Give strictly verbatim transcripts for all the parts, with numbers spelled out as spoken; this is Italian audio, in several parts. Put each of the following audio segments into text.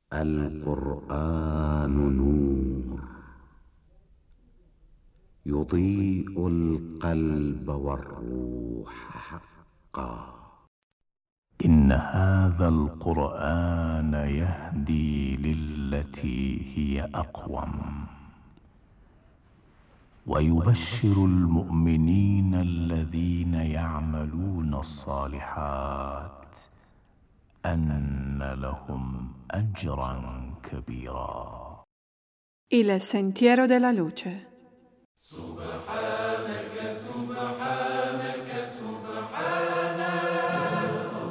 القرآن نور يضيء القلب والروح حقا. إن هذا القرآن يهدي للتي هي أقوم ويبشر المؤمنين الذين يعملون الصالحات أن لهم أجرا كبيرا. Il sentiero della luce. سبحانك سبحانك سبحانك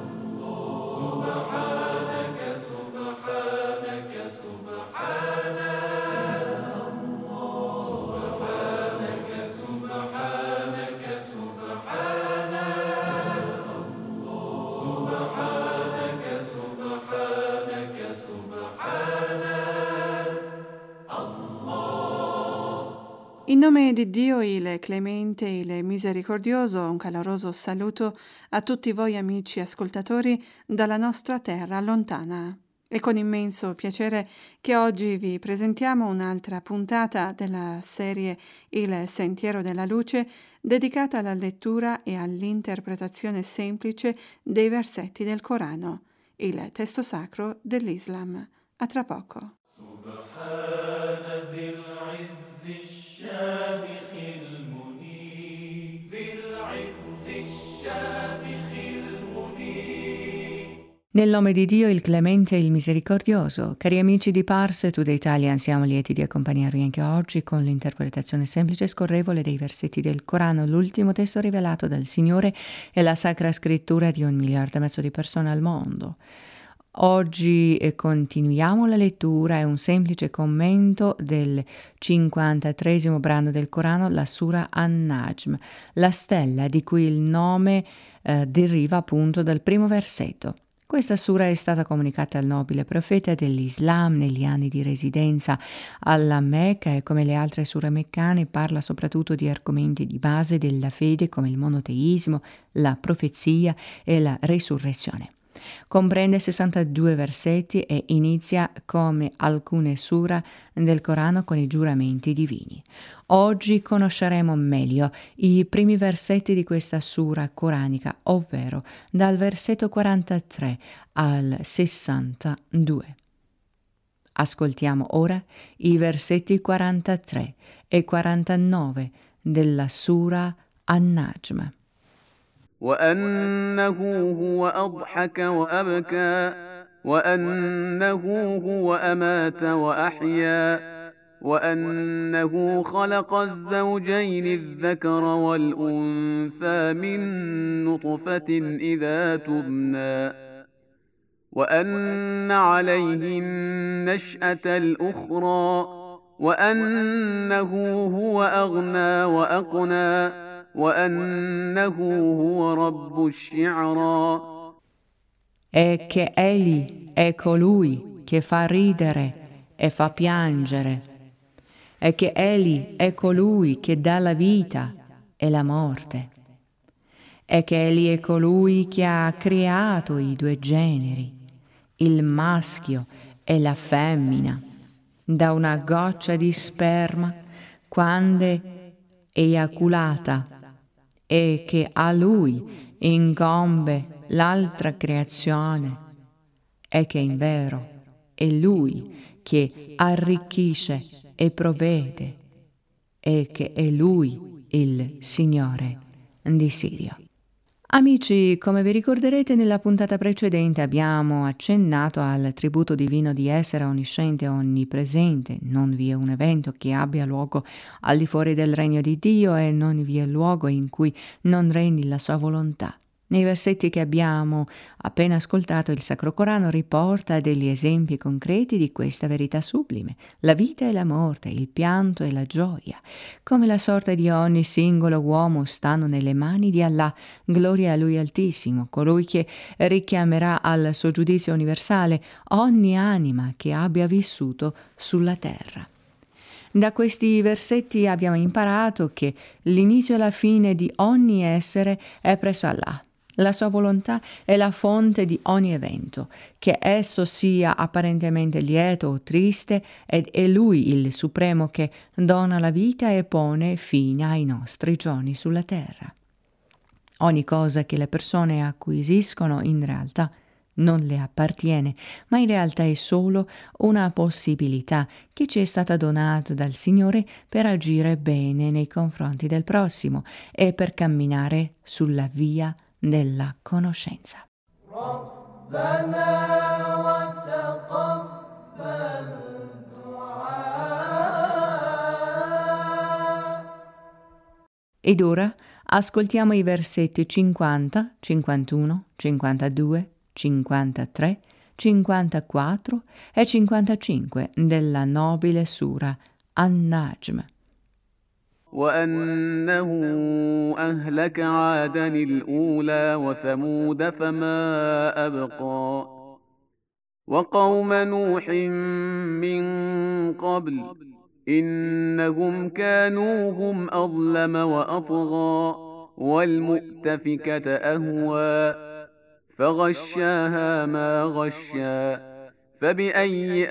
سبحانك سبحانك سبحانك سبحانك سبحانك سبحانك سبحانك سبحانك In nome di Dio, il clemente e il misericordioso, un caloroso saluto a tutti voi amici ascoltatori dalla nostra terra lontana. È con immenso piacere che oggi vi presentiamo un'altra puntata della serie Il Sentiero della Luce, dedicata alla lettura e all'interpretazione semplice dei versetti del Corano, il testo sacro dell'Islam. A tra poco. الشامخ المنير ذي العز الشامخ المنير. Nel nome di Dio, il clemente e il misericordioso. Cari amici di Parse Today Italian, siamo lieti di accompagnarvi anche oggi con l'interpretazione semplice e scorrevole dei versetti del Corano, l'ultimo testo rivelato dal Signore e la Sacra Scrittura di un miliardo e mezzo di persone al mondo. Oggi continuiamo la lettura e un semplice commento del cinquantatreesimo brano del Corano, la Sura An-Najm, la stella di cui il nome eh, deriva appunto dal primo versetto. Questa sura è stata comunicata al nobile profeta dell'Islam negli anni di residenza alla Mecca e come le altre sure meccane parla soprattutto di argomenti di base della fede come il monoteismo, la profezia e la risurrezione. Comprende sessantadue versetti e inizia come alcune sura del Corano con i giuramenti divini. Oggi conosceremo meglio i primi versetti di questa sura coranica, ovvero dal versetto quarantatré al sessantadue. Ascoltiamo ora i versetti quarantatré e quarantanove della sura An-Najm. وأنه هو أضحك وأبكى وأنه هو أمات وأحيا وأنه خلق الزوجين الذكر والأنثى من نطفة إذا تمنى وأن عليه النشأة الأخرى وأنه هو أغنى وأقنى وأنه هو رب الشعرى. E che egli è colui che fa ridere e fa piangere, e che egli è colui che dà la vita e la morte, e che egli è colui che ha creato i due generi, il maschio e la femmina, da una goccia di sperma quando eiaculata, e che a lui incombe l'altra creazione, e che invero è lui che arricchisce e provvede, e che è lui il Signore di Sirio. Amici, come vi ricorderete, nella puntata precedente abbiamo accennato al tributo divino di essere onnisciente e onnipresente. Non vi è un evento che abbia luogo al di fuori del regno di Dio e non vi è luogo in cui non regni la sua volontà. Nei versetti che abbiamo appena ascoltato, il Sacro Corano riporta degli esempi concreti di questa verità sublime: la vita e la morte, il pianto e la gioia. Come la sorte di ogni singolo uomo stanno nelle mani di Allah, gloria a Lui Altissimo, colui che richiamerà al suo giudizio universale ogni anima che abbia vissuto sulla terra. Da questi versetti abbiamo imparato che l'inizio e la fine di ogni essere è presso Allah. La sua volontà è la fonte di ogni evento, che esso sia apparentemente lieto o triste, ed è Lui il Supremo che dona la vita e pone fine ai nostri giorni sulla terra. Ogni cosa che le persone acquisiscono in realtà non le appartiene, ma in realtà è solo una possibilità che ci è stata donata dal Signore per agire bene nei confronti del prossimo e per camminare sulla via della conoscenza. Ed ora ascoltiamo i versetti cinquanta, cinquantuno, cinquantadue, cinquantatré, cinquantaquattro e cinquantacinque della nobile sura An-Najm. وأنه أهلك عادا الأولى وثمود فما أبقى وقوم نوح من قبل إنهم كانوا هم أظلم وأطغى والمؤتفكة أهوى فغشاها ما غشا فبأي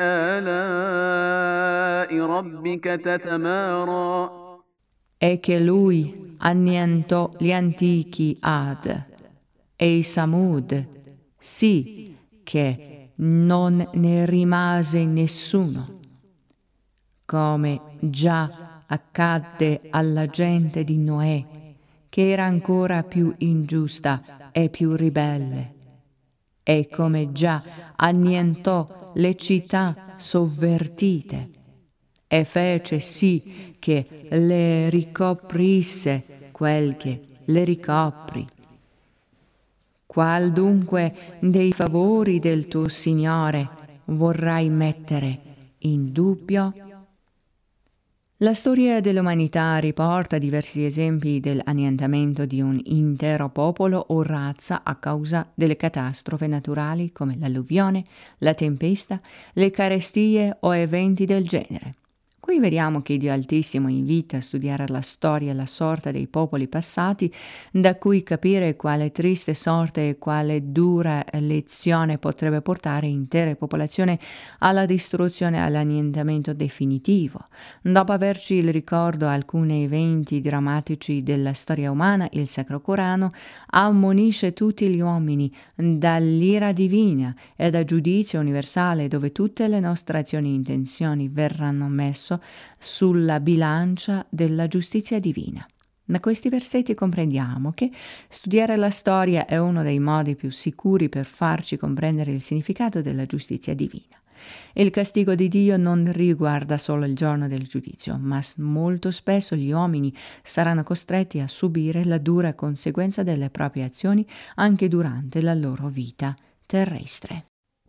آلاء ربك تتمارى E che lui annientò gli antichi Ad e i Samud, sì che non ne rimase nessuno, come già accadde alla gente di Noè, che era ancora più ingiusta e più ribelle, e come già annientò le città sovvertite e fece sì che le ricoprisse quel che le ricopri. Qual dunque dei favori del tuo Signore vorrai mettere in dubbio? La storia dell'umanità riporta diversi esempi dell'annientamento di un intero popolo o razza a causa delle catastrofi naturali come l'alluvione, la tempesta, le carestie o eventi del genere. Qui vediamo che Dio Altissimo invita a studiare la storia e la sorta dei popoli passati, da cui capire quale triste sorte e quale dura lezione potrebbe portare intere popolazioni alla distruzione e all'annientamento definitivo. Dopo averci il ricordo alcuni eventi drammatici della storia umana, il Sacro Corano ammonisce tutti gli uomini dall'ira divina e dal giudizio universale, dove tutte le nostre azioni e intenzioni verranno messe sulla bilancia della giustizia divina. Da questi versetti comprendiamo che studiare la storia è uno dei modi più sicuri per farci comprendere il significato della giustizia divina. Il castigo di Dio non riguarda solo il giorno del giudizio, ma molto spesso gli uomini saranno costretti a subire la dura conseguenza delle proprie azioni anche durante la loro vita terrestre.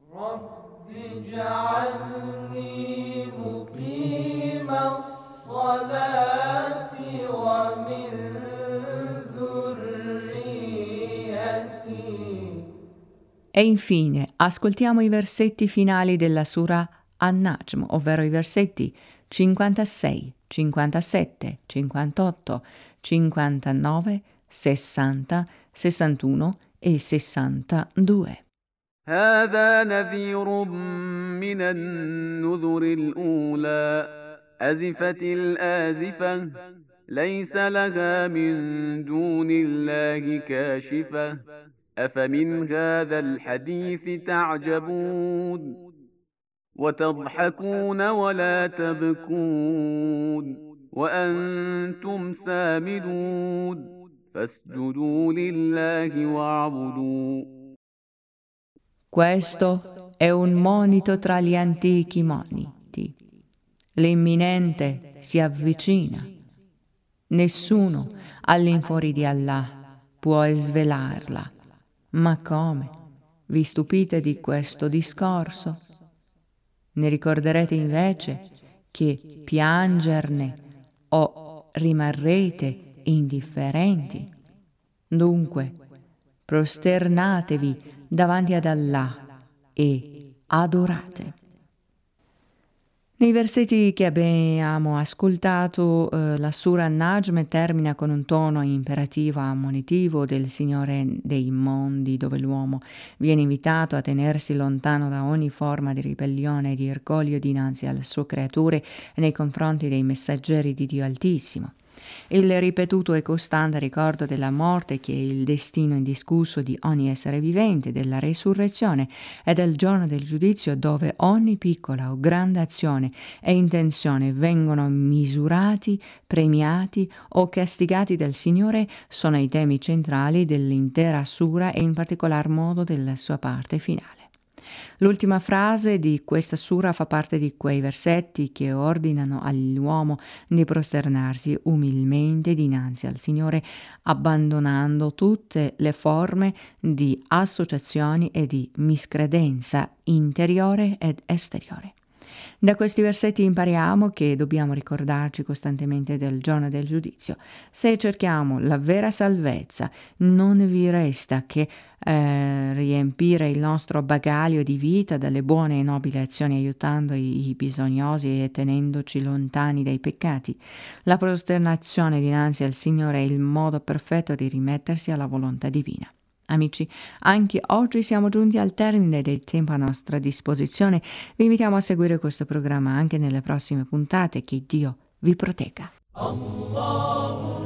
E infine ascoltiamo i versetti finali della Sura An-Najm, ovvero i versetti cinquantasei, cinquantasette, cinquantotto, cinquantanove, sessanta, sessantuno e sessantadue. هذا نذير من النذر الأولى أزفت الآزفة ليس لها من دون الله كاشفة أفمن هذا الحديث تعجبون وتضحكون ولا تبكون وأنتم سامدون فاسجدوا لله واعبدوا. Questo è un monito tra gli antichi moniti. L'imminente si avvicina. Nessuno all'infuori di Allah può svelarla. Ma come? Vi stupite di questo discorso? Ne ricorderete invece che piangerne o rimarrete indifferenti? Dunque, prosternatevi davanti ad Allah e adorate. Nei versetti che abbiamo ascoltato, eh, la Sura Najm termina con un tono imperativo ammonitivo del Signore dei mondi, dove l'uomo viene invitato a tenersi lontano da ogni forma di ribellione e di orgoglio dinanzi alle sue creature e nei confronti dei messaggeri di Dio Altissimo. Il ripetuto e costante ricordo della morte, che è il destino indiscusso di ogni essere vivente, della resurrezione e del giorno del giudizio, dove ogni piccola o grande azione e intenzione vengono misurati, premiati o castigati dal Signore, sono i temi centrali dell'intera sura e in particolar modo della sua parte finale. L'ultima frase di questa sura fa parte di quei versetti che ordinano all'uomo di prosternarsi umilmente dinanzi al Signore, abbandonando tutte le forme di associazioni e di miscredenza interiore ed esteriore. Da questi versetti impariamo che dobbiamo ricordarci costantemente del giorno del giudizio. Se cerchiamo la vera salvezza, non vi resta che eh, riempire il nostro bagaglio di vita dalle buone e nobili azioni, aiutando i, i bisognosi e tenendoci lontani dai peccati. La prosternazione dinanzi al Signore è il modo perfetto di rimettersi alla volontà divina. Amici, anche oggi siamo giunti al termine del tempo a nostra disposizione. Vi invitiamo a seguire questo programma anche nelle prossime puntate. Che Dio vi protegga. Allah.